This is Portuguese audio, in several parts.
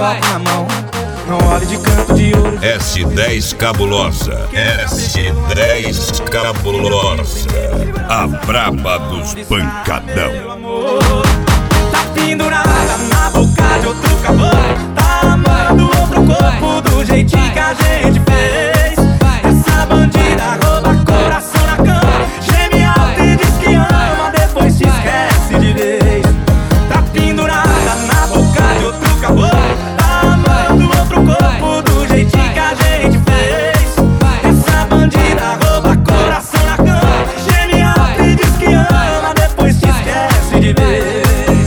copo na mão. Não olhe de canto de ouro. S10 Cabulosa. S10 Cabulosa. A braba dos pancadão. Tá pendurada na boca de outro caboclo. Tá amando outro corpo do jeitinho que a gente fez. Essa bandida rouba coração na cama. Geme alto e diz que ama, depois te esquece de vez. Tá pendurada na boca de outro caboclo. Tá amando outro corpo do jeitinho que a gente fez. Essa bandida rouba coração na cama. Geme alto e diz que ama, depois te esquece de vez.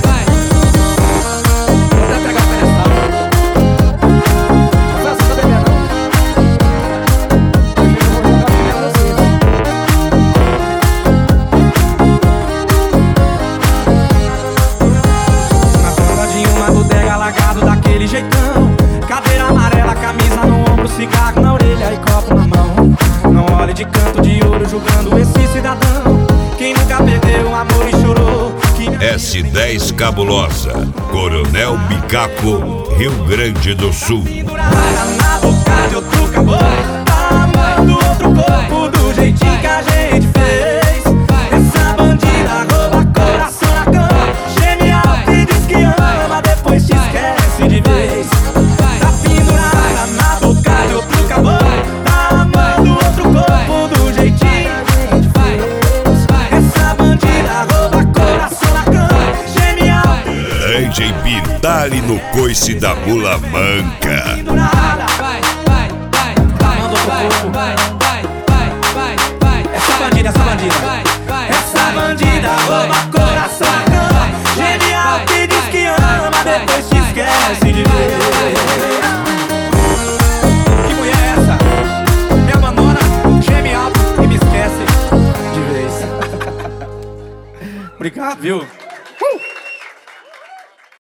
Daquele jeitão, cadeira amarela, camisa no ombro, cigarro na orelha e copo na mão. Não olhe de canto de ouro julgando esse cidadão. Quem nunca perdeu o amor e chorou. S10 Cabulosa, Coronel Bicaco, Rio Grande do Sul. Na boca de outro caboclo, tá amando outro corpo do jeitinho que a gente fez. Essa bandida rouba coração na cama. Geme alto e diz que ama, depois te esquece de vez. Tá pendurada na boca de outro caboclo, tá amando outro corpo do jeitinho que a gente fez. Essa bandida rouba coração na cama. Geme alto. DJ Pitali no coice da mula manca. Essa bandida rouba coração na cama. Geme alto e diz que ama, depois te esquece de ver. Que mulher é essa? Me abandona, geme alto e me esquece de vez. Obrigado, viu?